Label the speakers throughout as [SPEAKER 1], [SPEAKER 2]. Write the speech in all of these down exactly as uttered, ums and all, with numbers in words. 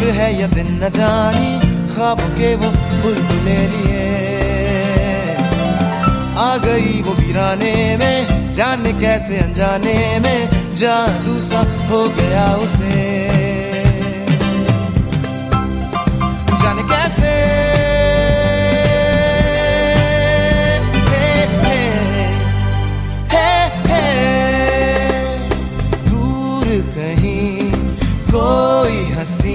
[SPEAKER 1] है या दिन न जानी, ख्वाबों के वो बुलबुले लिए आ गई वो वीराने में, जाने कैसे अनजाने में जादू सा हो गया उसे, जाने कैसे हे, हे, हे, हे, दूर कहीं कोई हंसी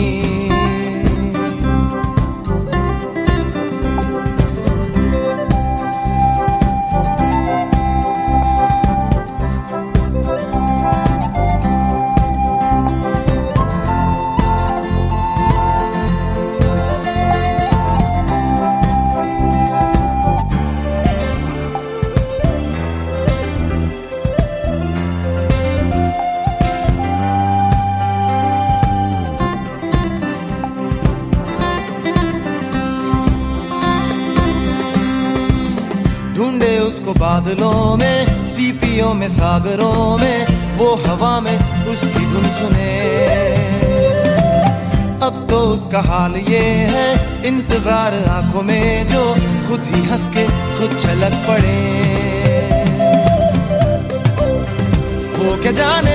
[SPEAKER 1] ढूंढे उसको बादलों में, सीपियों में, सागरों में, वो हवा में उसकी धुन सुने। अब तो उसका हाल ये है, इंतजार आंखों में जो खुद ही हंस के खुद झलक पड़े। वो क्या जाने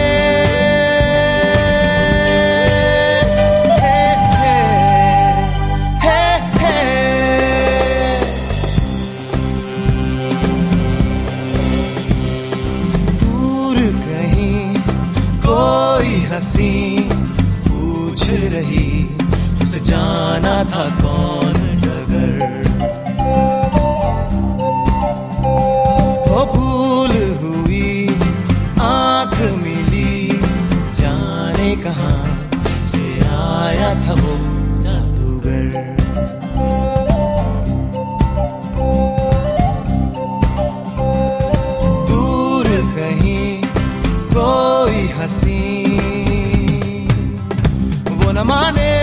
[SPEAKER 1] हंसी पूछ रही उसे जाना था कौन डगर, वो भूल हुई आंख मिली, जाने कहाँ से आया था वो जादूगर। दूर कहीं कोई हंसी न माने